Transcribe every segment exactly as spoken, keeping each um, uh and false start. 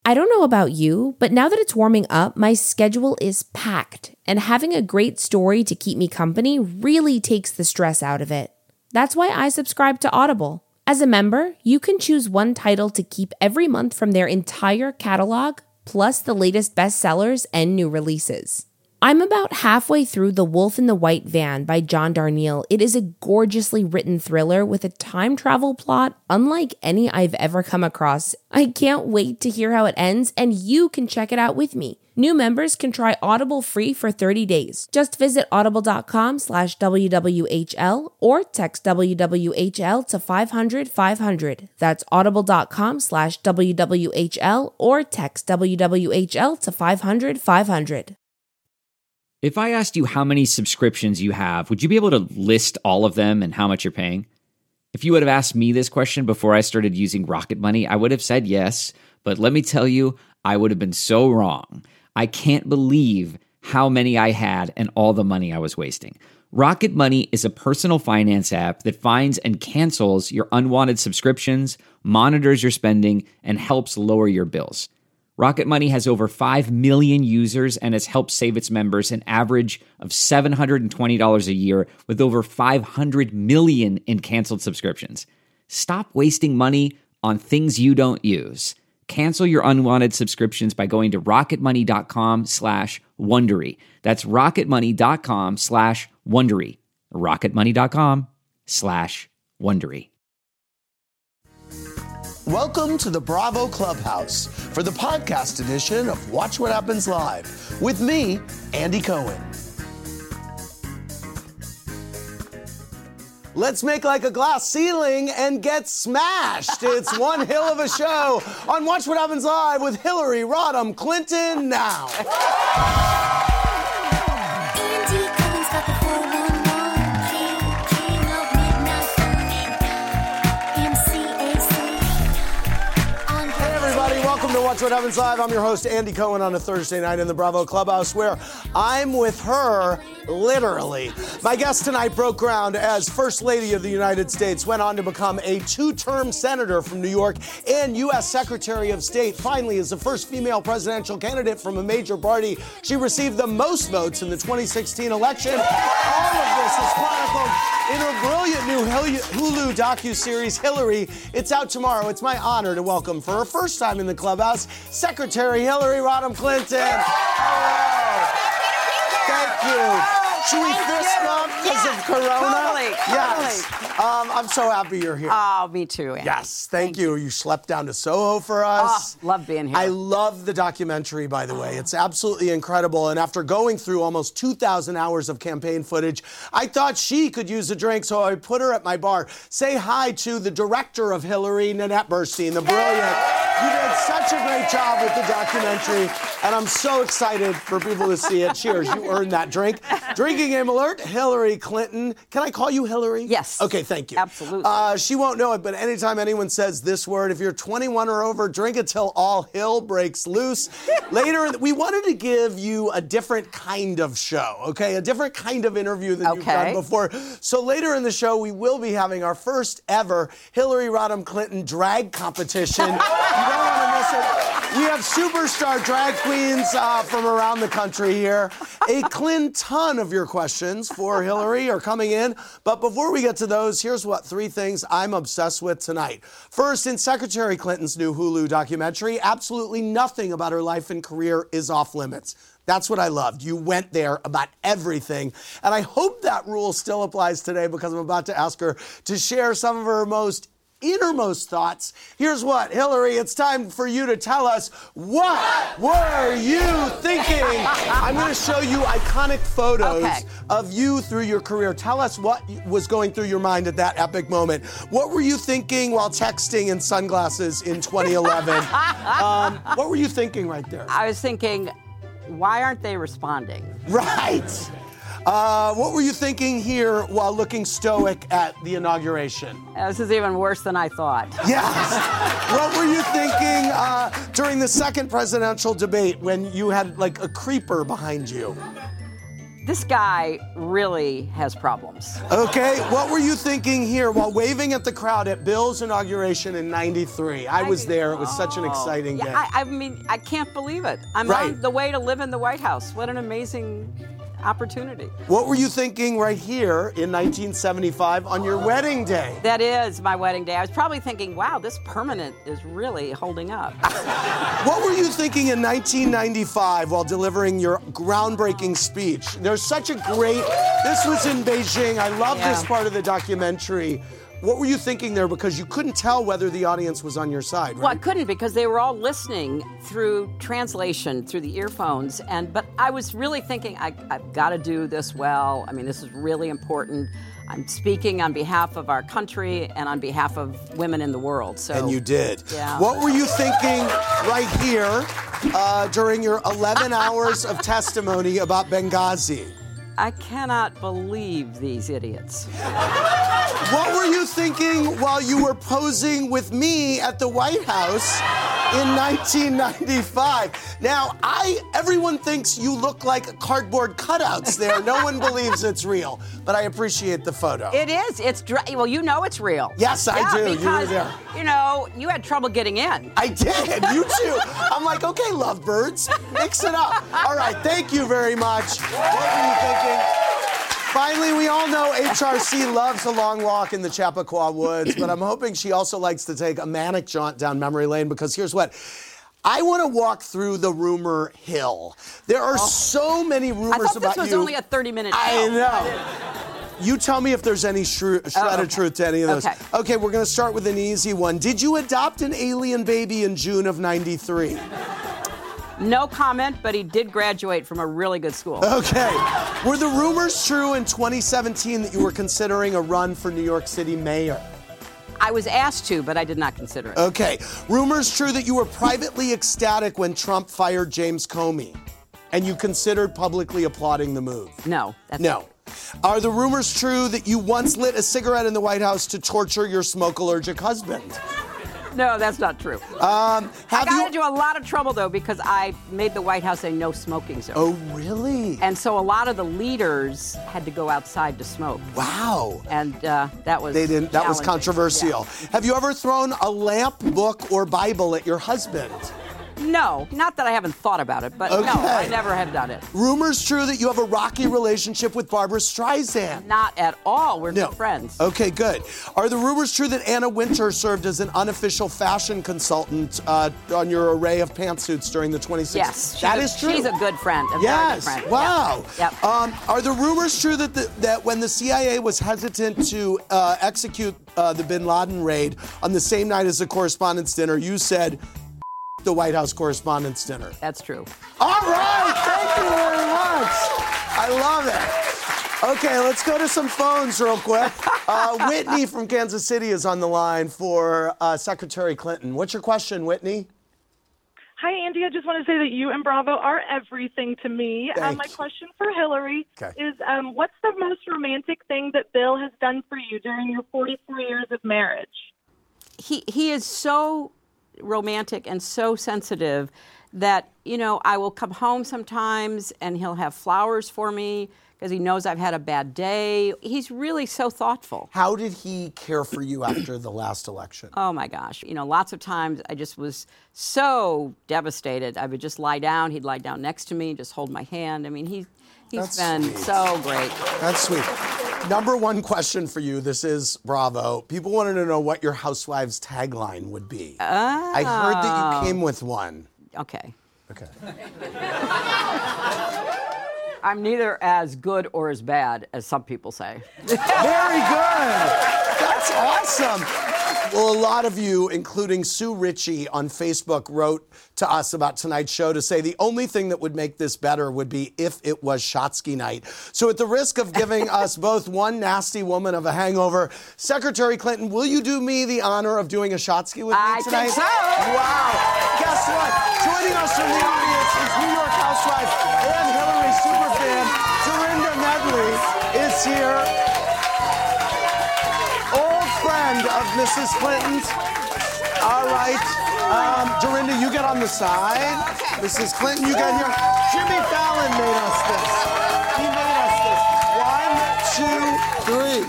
I don't know about you, but now that it's warming up, my schedule is packed, and having a great story to keep me company really takes the stress out of it. That's why I subscribe to Audible. As a member, you can choose one title to keep every month from their entire catalog, plus the latest bestsellers and new releases. I'm about halfway through The Wolf in the White Van by John Darnielle. It is a gorgeously written thriller with a time travel plot unlike any I've ever come across. I can't wait to hear how it ends, and you can check it out with me. New members can try Audible free for thirty days. Just visit audible.com slash WWHL or text W W H L to five hundred five hundred. That's audible.com slash WWHL or text W W H L to five hundred five hundred. If I asked you how many subscriptions you have, would you be able to list all of them and how much you're paying? If you would have asked me this question before I started using Rocket Money, I would have said yes, but let me tell you, I would have been so wrong. I can't believe how many I had and all the money I was wasting. Rocket Money is a personal finance app that finds and cancels your unwanted subscriptions, monitors your spending, and helps lower your bills. Rocket Money has over five million users and has helped save its members an average of seven hundred twenty dollars a year with over five hundred million in canceled subscriptions. Stop wasting money on things you don't use. Cancel your unwanted subscriptions by going to rocketmoney.com slash Wondery. That's rocketmoney.com slash Wondery. rocketmoney.com slash Wondery. Welcome to the Bravo Clubhouse for the podcast edition of Watch What Happens Live with me, Andy Cohen. Let's make like a glass ceiling and get smashed. It's one hill of a show on Watch What Happens Live with Hillary Rodham Clinton now. Welcome to Watch What Happens Live. I'm your host, Andy Cohen, on a Thursday night in the Bravo Clubhouse, where I'm with her, literally. My guest tonight broke ground as First Lady of the United States, went on to become a two-term senator from New York and U S Secretary of State. Finally, as the first female presidential candidate from a major party, she received the most votes in the twenty sixteen election. All of this is chronicled in her brilliant new Hulu docuseries, Hillary. It's out tomorrow. It's my honor to welcome, for her first time in the clubhouse, Secretary Hillary Rodham Clinton. Hello. Thank you. Should we fist bump because yeah, of Corona? Totally, yes. totally. Um, I'm so happy you're here. Oh, me too, Andy. Yes, thank, thank you. you. You slept down to Soho for us. Oh, love being here. I love the documentary, by the way. It's absolutely incredible. And after going through almost two thousand hours of campaign footage, I thought she could use a drink, so I put her at my bar. Say hi to the director of Hillary, Nanette Burstein, the brilliant. You did such a great job with the documentary, and I'm so excited for people to see it. Cheers, you earned that drink. Drinking game alert, Hillary Clinton. Can I call you Hillary? Yes. Okay, thank you. Absolutely. Uh, she won't know it, but anytime anyone says this word, if you're twenty-one or over, drink it till all hell breaks loose. Later, we wanted to give you a different kind of show, okay? A different kind of interview than okay. you've done before. So later in the show, we will be having our first ever Hillary Rodham Clinton drag competition. You don't want to miss it. We have superstar drag queens uh, from around the country here. A Clinton of your questions for Hillary are coming in. But before we get to those, here's what three things I'm obsessed with tonight. First, in Secretary Clinton's new Hulu documentary, absolutely nothing about her life and career is off limits. That's what I loved. You went there about everything. And I hope that rule still applies today, because I'm about to ask her to share some of her most innermost thoughts. Here's what, Hillary, it's time for you to tell us, what were you thinking? I'm going to show you iconic photos okay. of you through your career. Tell us what was going through your mind at that epic moment. What were you thinking while texting in sunglasses in twenty eleven? um, what were you thinking right there? I was thinking, why aren't they responding? Right. Uh, what were you thinking here while looking stoic at the inauguration? Uh, this is even worse than I thought. Yes. What were you thinking uh, during the second presidential debate when you had like a creeper behind you? This guy really has problems. Okay, what were you thinking here while waving at the crowd at Bill's inauguration in ninety-three? I was there. It was such an exciting Yeah, day. I, I mean, I can't believe it. I'm Right. on the way to live in the White House. What an amazing opportunity. What were you thinking right here in nineteen seventy-five on your wedding day? That is my wedding day. I was probably thinking, wow, this permanent is really holding up. What were you thinking in nineteen ninety-five while delivering your groundbreaking speech? There's such a great, this was in Beijing. I love Yeah. this part of the documentary. What were you thinking there? Because you couldn't tell whether the audience was on your side, right? Well, I couldn't because they were all listening through translation, through the earphones. And but I was really thinking, I, I've got to do this well. I mean, this is really important. I'm speaking on behalf of our country and on behalf of women in the world. So And you did. Yeah. What were you thinking right here uh, during your eleven hours of testimony about Benghazi? I cannot believe these idiots. What were you thinking while you were posing with me at the White House in nineteen ninety-five? Now, I everyone thinks you look like cardboard cutouts there. No one believes it's real, but I appreciate the photo. It is. It's dr- well, you know it's real. Yes, I yeah, do. You were Because, there. you know, you had trouble getting in. I did. You too. I'm like, okay, lovebirds, mix it up. All right, thank you very much. What were you thinking? Finally, we all know H R C loves a long walk in the Chappaqua Woods, but I'm hoping she also likes to take a manic jaunt down memory lane because here's what. I want to walk through the rumor hill. There are so many rumors I thought about this was you. only a thirty-minute I show. know. You tell me if there's any shred, shred Oh, okay. of truth to any of those. Okay. Okay, we're going to start with an easy one. Did you adopt an alien baby in June of ninety-three? No comment, but he did graduate from a really good school. Okay. Were the rumors true in twenty seventeen that you were considering a run for New York City mayor? I was asked to, but I did not consider it. Okay. Rumors true that you were privately ecstatic when Trump fired James Comey, and you considered publicly applauding the move? No. That's No. Are the rumors true that you once lit a cigarette in the White House to torture your smoke-allergic husband? No, that's not true. Um, I have got you? into a lot of trouble, though, because I made the White House a no smoking zone. Oh, really? And so a lot of the leaders had to go outside to smoke. Wow. And uh, that was They didn't. That was challenging. controversial. Yeah. Have you ever thrown a lamp, book, or Bible at your husband? No, not that I haven't thought about it, but no, Okay. I never have done it. Rumors true that you have a rocky relationship with Barbara Streisand? Not at all. We're No. good friends. Okay, good. Are the rumors true that Anna Wintour served as an unofficial fashion consultant uh, on your array of pantsuits during the twenty sixteen? Yes, she's that a, is true. She's a good friend. A very good Yes. friend. Wow. Yep. Yep. Um, are the rumors true that the, that when the C I A was hesitant to uh, execute uh, the Bin Laden raid on the same night as the Correspondents' Dinner, you said the White House Correspondents' Dinner? That's true. All right. Thank you very much. I love it. Okay, let's go to some phones real quick. Uh, Whitney from Kansas City is on the line for uh, Secretary Clinton. What's your question, Whitney? Hi, Andy. I just want to say that you and Bravo are everything to me. Thank Um, my you. question for Hillary Okay. is, um, what's the most romantic thing that Bill has done for you during your forty-four years of marriage? He he is so romantic and so sensitive that, you know, I will come home sometimes and he'll have flowers for me because he knows I've had a bad day. He's really so thoughtful. How did he care for you after the last election? Oh my gosh. You know, lots of times I just was so devastated. I would just lie down. He'd lie down next to me, just hold my hand. I mean, he, he's That's been sweet. so great. That's sweet. Number one question for you. This is Bravo. People wanted to know what your Housewives tagline would be. I heard that you came with one. Okay. Okay. I'm neither as good or as bad as some people say. Very good. That's awesome. Well, a lot of you, including Sue Ritchie on Facebook, wrote to us about tonight's show to say the only thing that would make this better would be if it was Shotsky night. So at the risk of giving us both one nasty woman of a hangover, Secretary Clinton, will you do me the honor of doing a Shotsky with me I tonight? think so. Wow. Guess what? Joining us from the audience is New York housewife and Hillary superfan, Dorinda Medley is here. Old friend of Missus Clinton's. All right. Um, Dorinda, you get on the side. Missus Clinton, you get here. Jimmy Fallon made us this. He made two, three.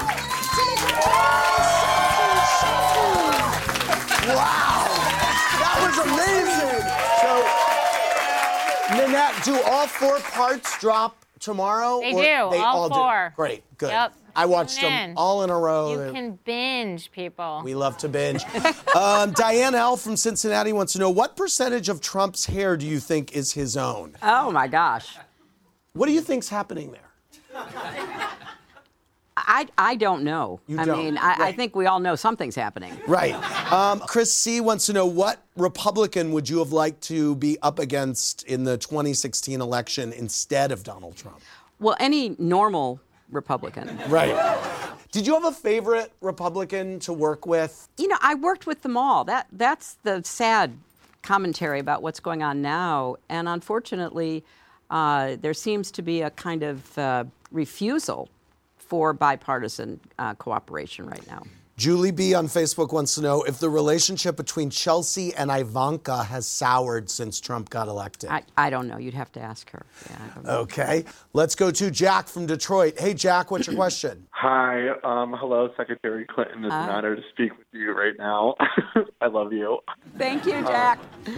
Wow, that was amazing. So, Nanette, do all four parts drop tomorrow? They or do, they all all four. Do? Great, good. Yep. I watched Tune them in. all in a row. You can binge, people. We love to binge. um, Diane L. from Cincinnati wants to know, what percentage of Trump's hair do you think is his own? Oh, my gosh. What do you think's happening there? I, I don't know. You I don't. mean, I, I Right. think we all know something's happening. Right. Um, Chris C. wants to know, what Republican would you have liked to be up against in the twenty sixteen election instead of Donald Trump? Well, any normal Republican. Right. Did you have a favorite Republican to work with? You know, I worked with them all. That that's the sad commentary about what's going on now. And unfortunately, uh, there seems to be a kind of uh, refusal for bipartisan uh, cooperation right now. Julie B. on Facebook wants to know if the relationship between Chelsea and Ivanka has soured since Trump got elected. I, I don't know. You'd have to ask her. Yeah, I don't know. Okay. Let's go to Jack from Detroit. Hey, Jack, what's your question? Hi. Um, hello, Secretary Clinton. It's Hi. an honor to speak with you right now. I love you. Thank you, Jack.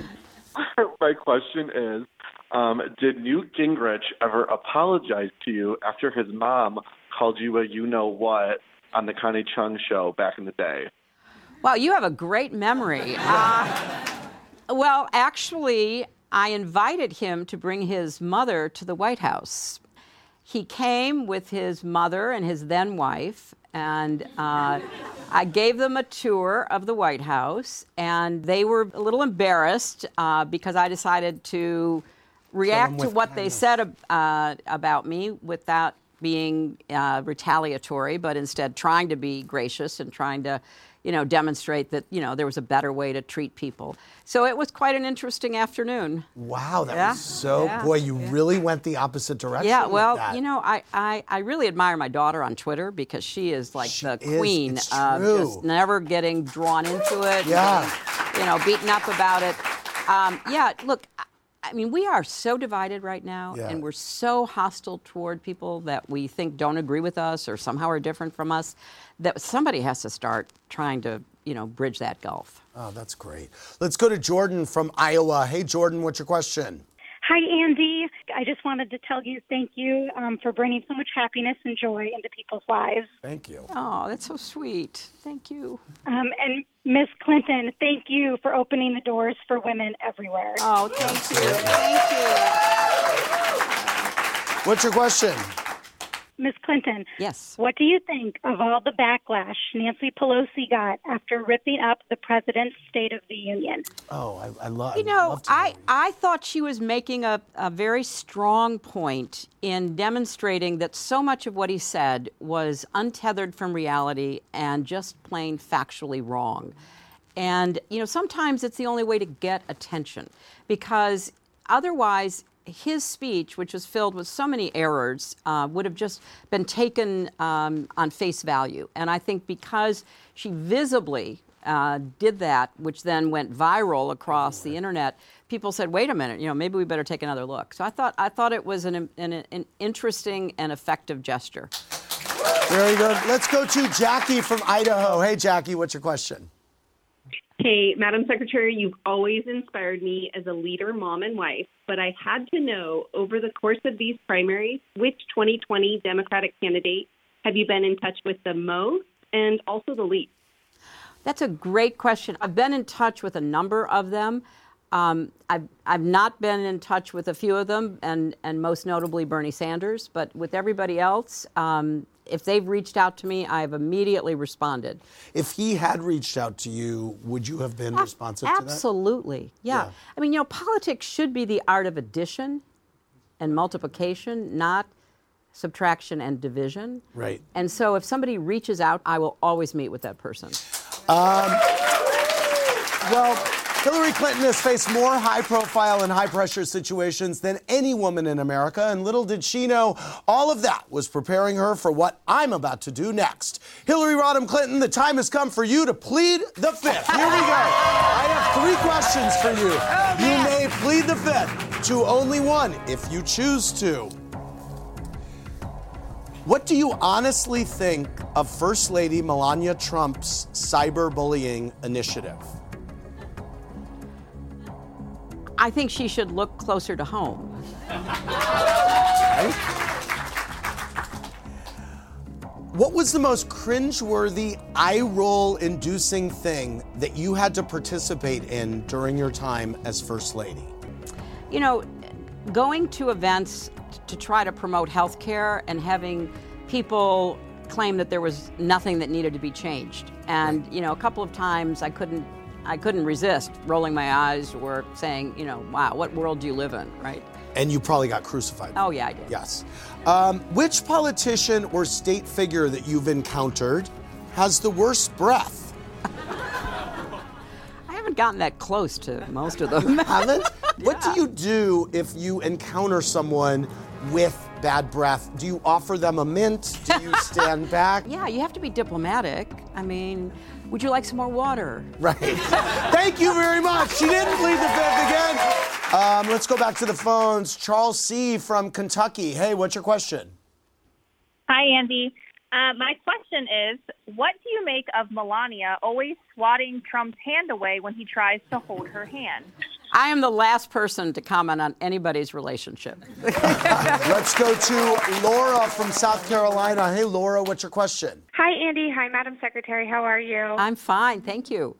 My question is, um, did Newt Gingrich ever apologize to you after his mom called you a you-know-what on the Connie Chung show back in the day? Wow, you have a great memory. Uh, well, actually, I invited him to bring his mother to the White House. He came with his mother and his then wife, and uh, I gave them a tour of the White House, and they were a little embarrassed uh, because I decided to react to what they said uh, about me without being uh, retaliatory, but instead trying to be gracious and trying to, you know, demonstrate that, you know, there was a better way to treat people. So it was quite an interesting afternoon. Wow, that Yeah, was so, yeah, boy, you really went the opposite direction. Yeah, with well, that. you know, I, I, I really admire my daughter on Twitter because she is like She the is. queen It's of true. just never getting drawn into it. Yeah. Getting, you know, beaten up about it. Um, yeah, look, I- I mean, we are so divided right now, Yeah. and we're so hostile toward people that we think don't agree with us or somehow are different from us, that somebody has to start trying to, you know, bridge that gulf. Oh, that's great. Let's go to Jordan from Iowa. Hey, Jordan, what's your question? Hi, Andy. I just wanted to tell you thank you um, for bringing so much happiness and joy into people's lives. Thank you. Oh, that's so sweet. Thank you. Um, and Miss Clinton, thank you for opening the doors for women everywhere. Oh, thank you. Thank you. What's your question? Miss Clinton, Yes. what do you think of all the backlash Nancy Pelosi got after ripping up the president's State of the Union? Oh, I, I, lo- You I'd know, love to I, know. I thought she was making a, a very strong point in demonstrating that so much of what he said was untethered from reality and just plain factually wrong. And, you know, sometimes it's the only way to get attention because otherwise his speech, which was filled with so many errors, uh, would have just been taken um, on face value. And I think because she visibly uh, did that, which then went viral across the internet, people said, "Wait a minute, you know, maybe we better take another look." So I thought I thought it was an, an, an interesting and effective gesture. Very good. Let's go to Jackie from Idaho. Hey, Jackie, what's your question? Hey, Madam Secretary, you've always inspired me as a leader, mom, and wife, but I had to know, over the course of these primaries, which twenty twenty Democratic candidate have you been in touch with the most and also the least? That's a great question. I've been in touch with a number of them. Um, I've, I've not been in touch with a few of them, and, and most notably Bernie Sanders, but with everybody else, um, if they've reached out to me, I've immediately responded. If he had reached out to you, would you have been responsive to that? Absolutely, yeah. Yeah. I mean, you know, politics should be the art of addition and multiplication, not subtraction and division. Right. And so if somebody reaches out, I will always meet with that person. Well, Hillary Clinton has faced more high-profile and high-pressure situations than any woman in America, and little did she know all of that was preparing her for what I'm about to do next. Hillary Rodham Clinton, the time has come for you to plead the fifth. Here we go. I have three questions for you. You may plead the fifth to only one if you choose to. What do you honestly think of First Lady Melania Trump's cyberbullying initiative? I think she should look closer to home. Right? What was the most cringeworthy, eye-roll-inducing thing that you had to participate in during your time as First Lady? You know, going to events to try to promote health care and having people claim that there was nothing that needed to be changed. And, you know, a couple of times I couldn't I couldn't resist rolling my eyes or saying, you know, wow, what world do you live in, right? And you probably got crucified. Oh, yeah, I did. Yes. Um, which politician or state figure that you've encountered has the worst breath? I haven't gotten that close to most of them. You haven't? Yeah. What do you do if you encounter someone with bad breath? Do you offer them a mint? Do you stand back? Yeah, you have to be diplomatic. I mean, would you like some more water? Right. Thank you very much. She didn't plead the fifth again. Um, let's go back to the phones. Charles C. from Kentucky. Hey, what's your question? Hi, Andy. Uh, my question is, what do you make of Melania always swatting Trump's hand away when he tries to hold her hand? I am the last person to comment on anybody's relationship. Let's go to Laura from South Carolina. Hey, Laura, what's your question? Hi, Andy. Hi, Madam Secretary. How are you? I'm fine, thank you.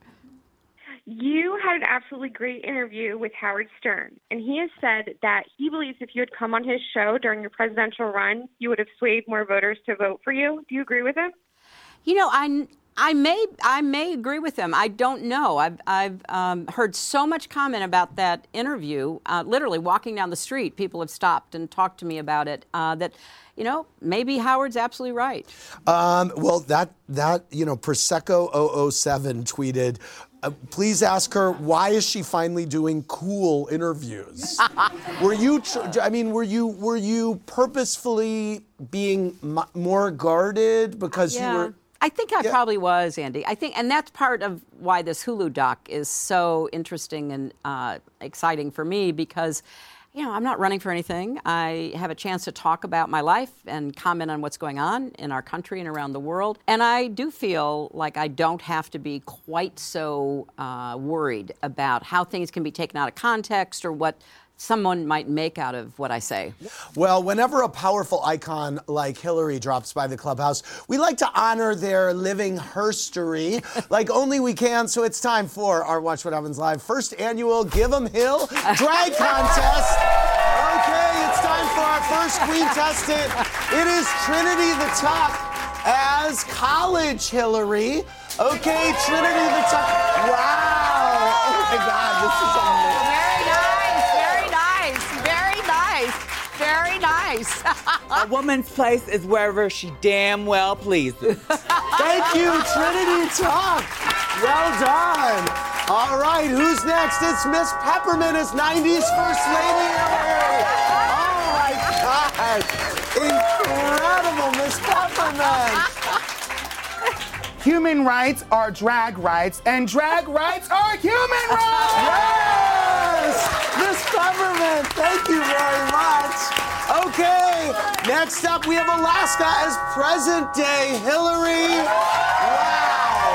You had an absolutely great interview with Howard Stern, and he has said that he believes if you had come on his show during your presidential run, you would have swayed more voters to vote for you. Do you agree with him? You know, I, I may I may agree with him. I don't know. I've I've um, heard so much comment about that interview. Uh, literally walking down the street, people have stopped and talked to me about it. Uh, that, you know, maybe Howard's absolutely right. Um, well, that that you know, Prosecco zero zero seven tweeted. Uh, please ask her, why is she finally doing cool interviews? Were you, tr- I mean, were you were you purposefully being m- more guarded because yeah. you were? I think I yeah. probably was, Andy. I think, and that's part of why this Hulu doc is so interesting and uh, exciting for me because, you know, I'm not running for anything. I have a chance to talk about my life and comment on what's going on in our country and around the world. And I do feel like I don't have to be quite so uh, worried about how things can be taken out of context or what someone might make out of what I say. Well, whenever a powerful icon like Hillary drops by the clubhouse, we like to honor their living herstory like only we can. So it's time for our Watch What Happens Live first annual Give 'em Hill drag contest. Okay, it's time for our first queen tested. It is Trinity the Tuck as college Hillary. Okay, Trinity the Tuck. Wow. Oh my God, this is amazing. Very nice. A woman's place is wherever she damn well pleases. Thank you, Trinity Tuck. Well done. All right, who's next? It's Miss Peppermint as nineties First Lady. Oh my God. Incredible, Miss Peppermint. Human rights are drag rights, and drag rights are human rights! Yes! Miss Peppermint, thank you very much. Okay, next up we have Alaska as present day Hillary. Wow.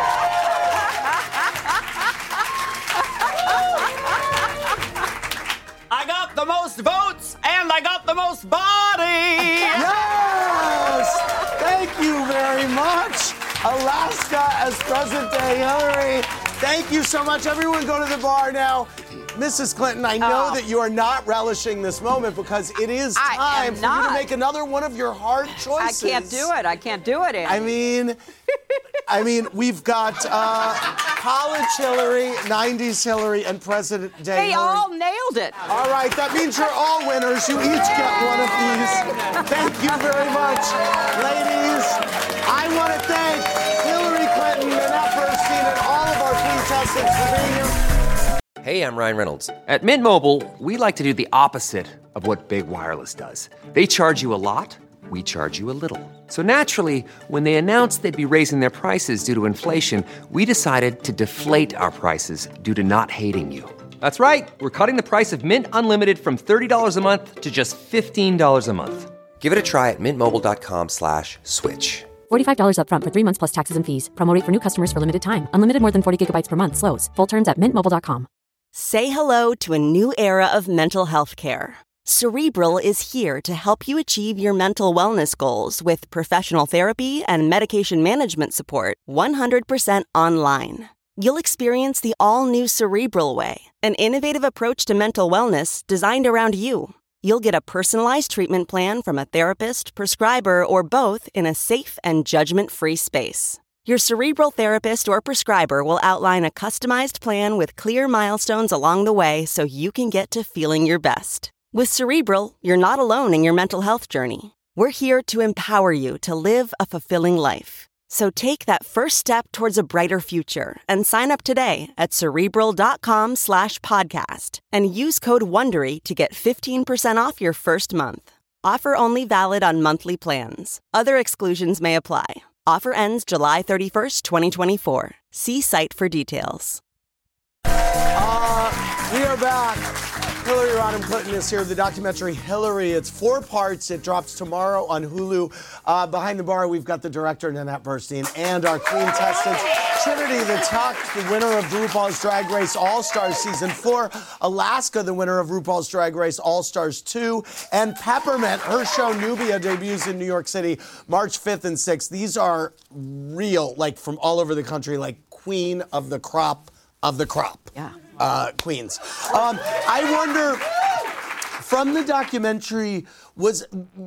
I got the most votes, and I got the most body! Yes! Thank you very much. Alaska as present day Hillary. Thank you so much. Everyone go to the bar now. Missus Clinton, I know oh. that you are not relishing this moment because it is time for not. you to make another one of your hard choices. I can't do it. I can't do it, Andy. I mean, I mean, we've got uh, college Hillary, nineties Hillary, and President Day They Hillary. all nailed it. All right, that means you're all winners. You each get one of these. Thank you very much, ladies. I want to thank Hillary Clinton, Annette Bernstein, and all of our queen testants for being here. Hey, I'm Ryan Reynolds. At Mint Mobile, we like to do the opposite of what Big Wireless does. They charge you a lot, we charge you a little. So naturally, when they announced they'd be raising their prices due to inflation, we decided to deflate our prices due to not hating you. That's right. We're cutting the price of Mint Unlimited from thirty dollars a month to just fifteen dollars a month. Give it a try at mintmobile.com slash switch. forty-five dollars up front for three months plus taxes and fees. Promo rate for new customers for limited time. Unlimited more than forty gigabytes per month slows. Full terms at mint mobile dot com. Say hello to a new era of mental health care. Cerebral is here to help you achieve your mental wellness goals with professional therapy and medication management support one hundred percent online. You'll experience the all-new Cerebral Way, an innovative approach to mental wellness designed around you. You'll get a personalized treatment plan from a therapist, prescriber, or both in a safe and judgment-free space. Your Cerebral therapist or prescriber will outline a customized plan with clear milestones along the way so you can get to feeling your best. With Cerebral, you're not alone in your mental health journey. We're here to empower you to live a fulfilling life. So take that first step towards a brighter future and sign up today at Cerebral.com slash podcast and use code WONDERY to get fifteen percent off your first month. Offer only valid on monthly plans. Other exclusions may apply. Offer ends July thirty-first, twenty twenty-four. See site for details. Uh, we are back. Hillary Rodham Clinton is here. The documentary Hillary. It's four parts. It drops tomorrow on Hulu. Uh, behind the bar, we've got the director, Nanette Burstein, and our Queen Testants, Trinity the Tuck, the winner of RuPaul's Drag Race All-Stars Season four, Alaska, the winner of RuPaul's Drag Race All-Stars two, and Peppermint. Her show Nubia debuts in New York City March fifth and sixth. These are real, like from all over the country, like queen of the crop of the crop. Yeah. Uh, queens. Um, I wonder, from the documentary, was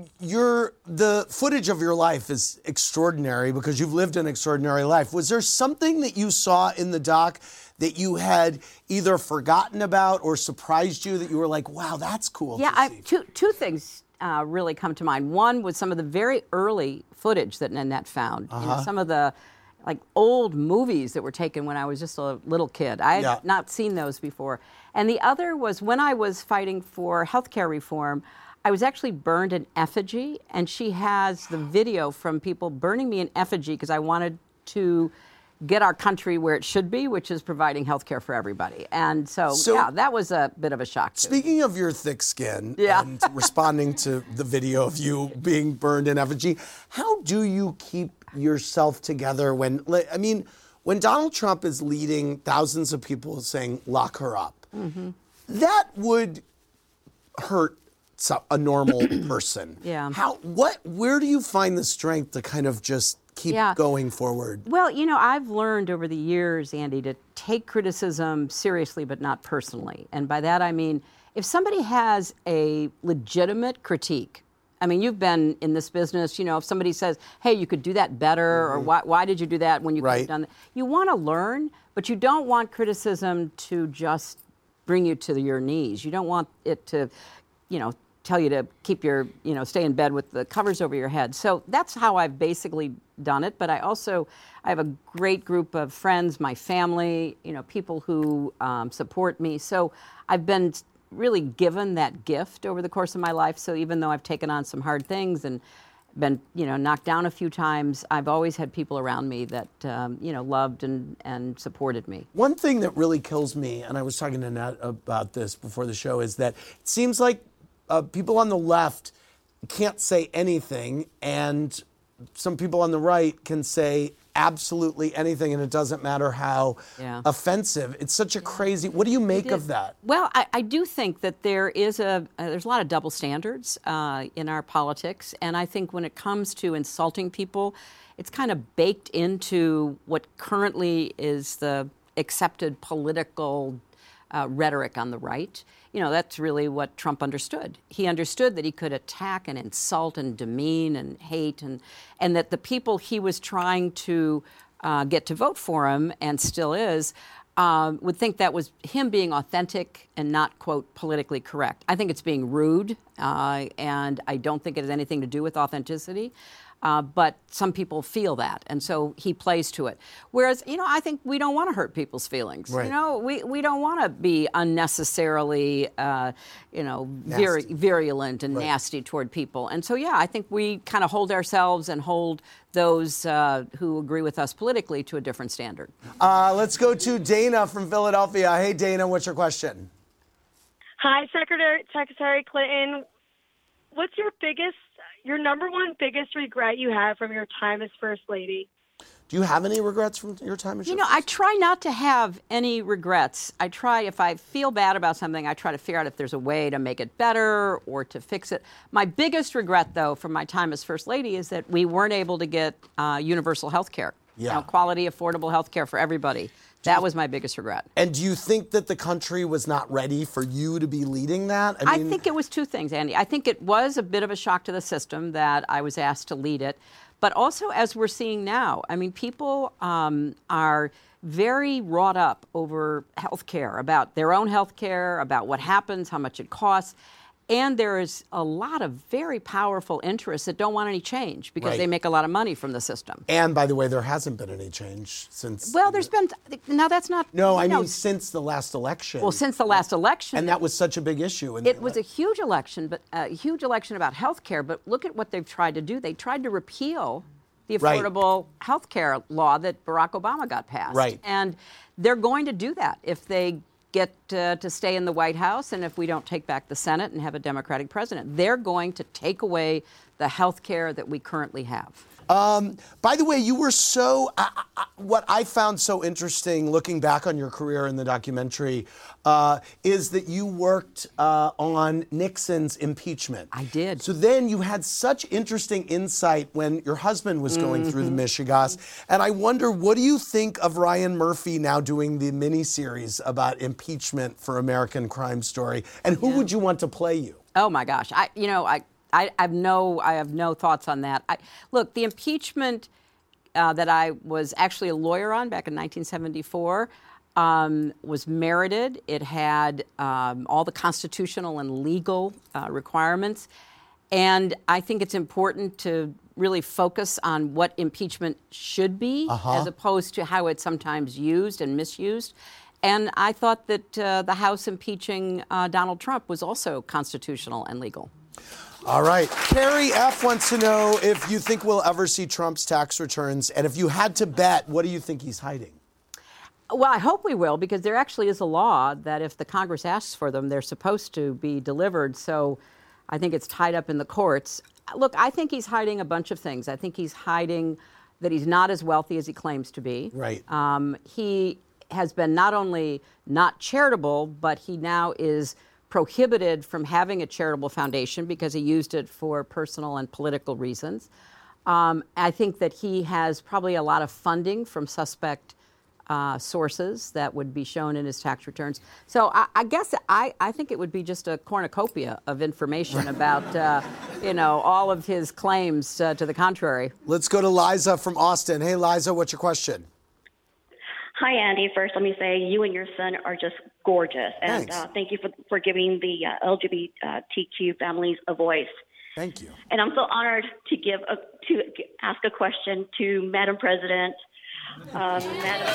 your the footage of your life is extraordinary because you've lived an extraordinary life. Was there something that you saw in the doc that you had either forgotten about or surprised you that you were like, wow, that's cool? Yeah, I, two two things uh, really come to mind. One was some of the very early footage that Nanette found. Uh-huh. You know, some of the like old movies that were taken when I was just a little kid. I had yeah. not seen those before. And the other was when I was fighting for healthcare reform, I was actually burned in effigy, and she has the video from people burning me in effigy because I wanted to get our country where it should be, which is providing health care for everybody. And so, so, yeah, that was a bit of a shock, too. Speaking of your thick skin yeah. and responding to the video of you being burned in effigy, how do you keep yourself together when, I mean, when Donald Trump is leading thousands of people saying, lock her up, mm-hmm. that would hurt a normal person. Yeah. How, what, where do you find the strength to kind of just keep yeah. going forward? Well, you know, I've learned over the years, Andy, to take criticism seriously, but not personally. And by that, I mean, if somebody has a legitimate critique, I mean, you've been in this business, you know, if somebody says, hey, you could do that better, mm-hmm. or why, why did you do that when you right. could have done that? You want to learn, but you don't want criticism to just bring you to your knees. You don't want it to, you know, tell you to keep your, you know, stay in bed with the covers over your head. So that's how I've basically done it. But I also, I have a great group of friends, my family, you know, people who um, support me. So I've been really given that gift over the course of my life. So even though I've taken on some hard things and been, you know, knocked down a few times, I've always had people around me that, um, you know, loved and, and supported me. One thing that really kills me, and I was talking to Nat about this before the show, is that it seems like Uh, people on the left can't say anything, and some people on the right can say absolutely anything, and it doesn't matter how yeah. offensive. It's such a crazy. What do you make of that? Well, I, I do think that there is a uh, there's a lot of double standards uh, in our politics, and I think when it comes to insulting people, it's kind of baked into what currently is the accepted political uh, rhetoric on the right. You know, that's really what Trump understood. He understood that he could attack and insult and demean and hate, and and that the people he was trying to uh, get to vote for him, and still is, um, would think that was him being authentic and not, quote, politically correct. I think it's being rude, uh, and I don't think it has anything to do with authenticity. Uh, but some people feel that, and so he plays to it. Whereas, you know, I think we don't want to hurt people's feelings. Right. You know, we, we don't want to be unnecessarily, uh, you know, vir- virulent and right. nasty toward people. And so, yeah, I think we kind of hold ourselves and hold those uh, who agree with us politically to a different standard. Uh, let's go to Dana from Philadelphia. Hey, Dana, what's your question? Hi, Secretary Secretary Clinton. What's your biggest, your number one biggest regret you have from your time as First Lady. Do you have any regrets from your time as You know, I try not to have any regrets. I try, if I feel bad about something, I try to figure out if there's a way to make it better or to fix it. My biggest regret, though, from my time as First Lady is that we weren't able to get uh, universal health care. Yeah. You know, quality, affordable health care for everybody. That was my biggest regret. And do you think that the country was not ready for you to be leading that? I, mean, I think it was two things, Andy. I think it was a bit of a shock to the system that I was asked to lead it. But also, as we're seeing now, I mean, people um, are very wrought up over health care, about their own health care, about what happens, how much it costs. And there is a lot of very powerful interests that don't want any change because Right. they make a lot of money from the system. And by the way, there hasn't been any change since. Well, there's been, now that's not. No, I you know, mean since the last election. Well, since the last election. And that was such a big issue. In It was a huge election, but a huge election about health care. But look at what they've tried to do. They tried to repeal the Right. Affordable Health Care law that Barack Obama got passed. Right. And they're going to do that if they get uh, to stay in the White House and if we don't take back the Senate and have a Democratic president. They're going to take away the health care that we currently have. Um, by the way, you were so, I, I, what I found so interesting looking back on your career in the documentary uh, is that you worked uh, on Nixon's impeachment. I did. So then you had such interesting insight when your husband was going Mm-hmm. through the Michigas. And I wonder, what do you think of Ryan Murphy now doing the miniseries about impeachment for American Crime Story? And who Yeah. would you want to play you? Oh my gosh! I, you know, I, I, I have no, I have no thoughts on that. I, look, the impeachment uh, that I was actually a lawyer on back in nineteen seventy-four um, was merited. It had um, all the constitutional and legal uh, requirements, and I think it's important to really focus on what impeachment should be, Uh-huh. as opposed to how it's sometimes used and misused. And I thought that uh, the House impeaching uh, Donald Trump was also constitutional and legal. All right. Carrie F. wants to know if you think we'll ever see Trump's tax returns. And if you had to bet, what do you think he's hiding? Well, I hope we will, because there actually is a law that if the Congress asks for them, they're supposed to be delivered. So I think it's tied up in the courts. Look, I think he's hiding a bunch of things. I think he's hiding that he's not as wealthy as he claims to be. Right. Um, he has been not only not charitable, but he now is prohibited from having a charitable foundation because he used it for personal and political reasons. Um, I think that he has probably a lot of funding from suspect uh, sources that would be shown in his tax returns. So I, I guess I, I think it would be just a cornucopia of information about, uh, you know, all of his claims uh, to the contrary. Let's go to Liza from Austin. Hey, Liza, what's your question? Hi, Andy. First, let me say you and your son are just gorgeous. And Thanks. uh, thank you for, for giving the uh, L G B T Q families a voice. Thank you. And I'm so honored to give a, to ask a question to Madam President. Um, Madam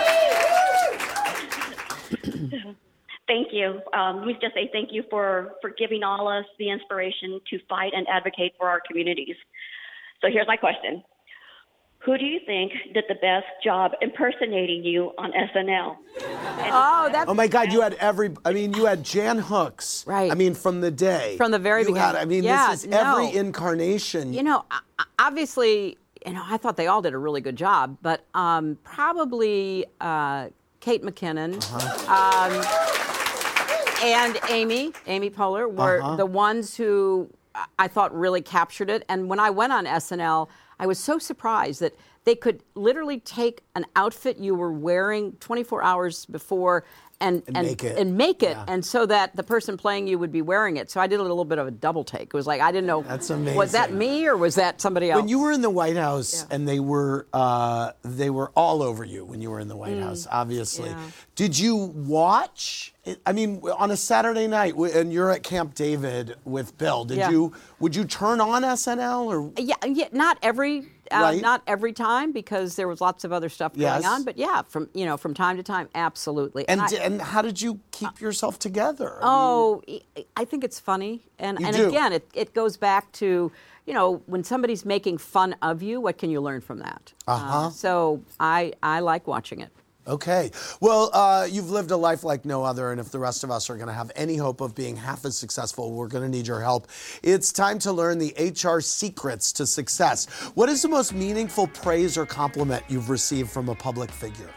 Thank you. Um, let me just say thank you for, for giving all us the inspiration to fight and advocate for our communities. So here's my question. Who do you think did the best job impersonating you on S N L? Oh, that's Oh my God, you had every, I mean, you had Jan Hooks. Right. I mean, from the day. From the very you beginning. Had, I mean, Yeah, this is no. every incarnation. You know, o- obviously, you know, I thought they all did a really good job, but um, probably uh, Kate McKinnon um, and Amy, Amy Poehler were Uh-huh. the ones who I thought really captured it. And when I went on S N L, I was so surprised that they could literally take an outfit you were wearing twenty-four hours before and And make it. and make it, Yeah. and so that the person playing you would be wearing it. So I did a little bit of a double take. It was like I didn't know. That's amazing. Was that me or was that somebody else? When you were in the White House and they were uh, they were all over you when you were in the White Mm. House, obviously. Yeah. Did you watch? I mean, on a Saturday night, w- and you're at Camp David with Bill. Did Yeah. you? Would you turn on S N L or? Yeah, yeah, not every, uh, Right. not every time because there was lots of other stuff Yes. going on. But yeah, from you know, from time to time, absolutely. And I- di- and how did you keep yourself together? I oh, I- I think it's funny, and You and do. again, it it goes back to you know when somebody's making fun of you, what can you learn from that? Uh-huh. Uh, so I I like watching it. Okay. Well, uh, you've lived a life like no other, and if the rest of us are going to have any hope of being half as successful, we're going to need your help. It's time to learn the H R secrets to success. What is the most meaningful praise or compliment you've received from a public figure?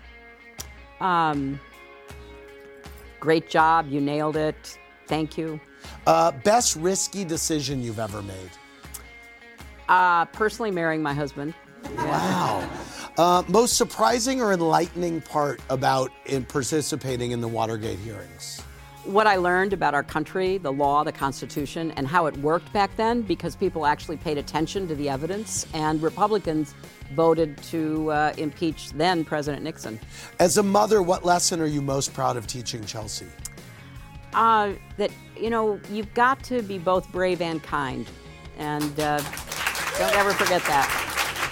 Um, great job. You nailed it. Thank you. Uh, best risky decision you've ever made? Uh, personally marrying my husband. Wow. Uh, most surprising or enlightening part about in participating in the Watergate hearings? What I learned about our country, the law, the Constitution, and how it worked back then, because people actually paid attention to the evidence, and Republicans voted to uh, impeach then President Nixon. As a mother, what lesson are you most proud of teaching Chelsea? Uh, that, you know, you've got to be both brave and kind, and uh, don't ever forget that.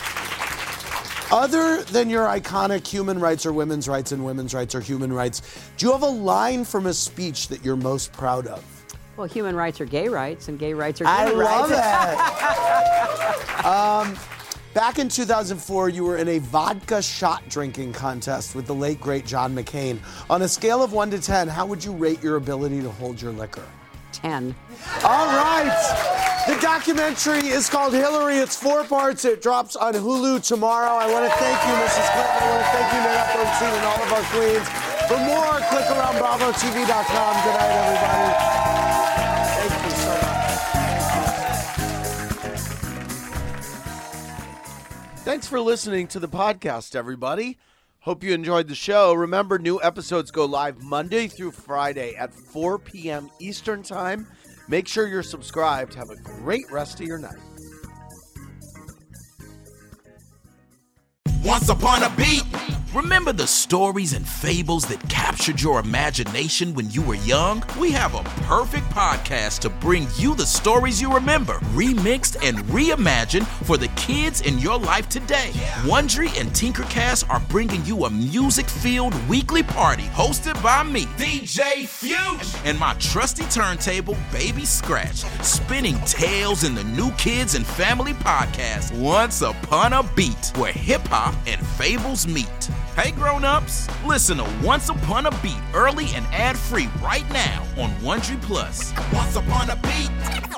Other than your iconic human rights or women's rights and women's rights or human rights, do you have a line from a speech that you're most proud of? Well, human rights are gay rights, and gay rights are I human rights. love it. um, back in two thousand four, you were in a vodka shot drinking contest with the late, great John McCain. On a scale of one to ten, how would you rate your ability to hold your liquor? ten. All right. The documentary is called Hillary. It's four parts. It drops on Hulu tomorrow. I want to thank you, Missus Clinton. I want to thank you, Nate Bernstein, and all of our queens. For more, click around bravo t v dot com. Good night, everybody. Thank you so much. Thanks for listening to the podcast, everybody. Hope you enjoyed the show. Remember, new episodes go live Monday through Friday at four p.m. Eastern Time. Make sure you're subscribed. Have a great rest of your night. Once upon a beat. Remember the stories and fables that captured your imagination when you were young? We have a perfect podcast to bring you the stories you remember, remixed and reimagined for the kids in your life today. Yeah. Wondery and Tinkercast are bringing you a music-filled weekly party hosted by me, D J Fuge, and my trusty turntable, Baby Scratch, spinning tales in the New Kids and Family podcast, Once Upon a Beat, where hip-hop and fables meet. Hey grown-ups, listen to Once Upon a Beat early and ad-free right now on Wondery Plus. Once Upon a Beat.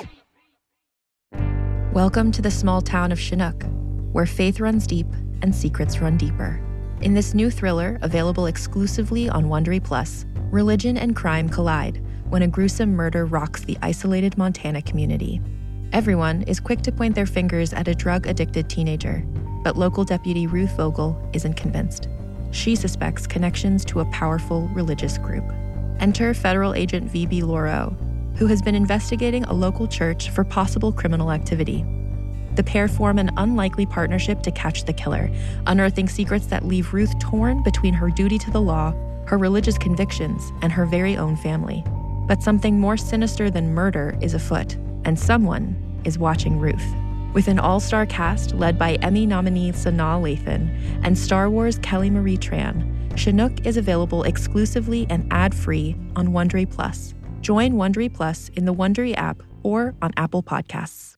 Welcome to the small town of Chinook, where faith runs deep and secrets run deeper. In this new thriller, available exclusively on Wondery Plus, religion and crime collide when a gruesome murder rocks the isolated Montana community. Everyone is quick to point their fingers at a drug-addicted teenager, but local deputy Ruth Vogel isn't convinced. She suspects connections to a powerful religious group. Enter federal agent V B Lauro, who has been investigating a local church for possible criminal activity. The pair form an unlikely partnership to catch the killer, unearthing secrets that leave Ruth torn between her duty to the law, her religious convictions, and her very own family. But something more sinister than murder is afoot, and someone is watching Ruth. With an all-star cast led by Emmy nominee Sanaa Lathan and Star Wars Kelly Marie Tran, Chinook is available exclusively and ad-free on Wondery Plus. Join Wondery Plus in the Wondery app or on Apple Podcasts.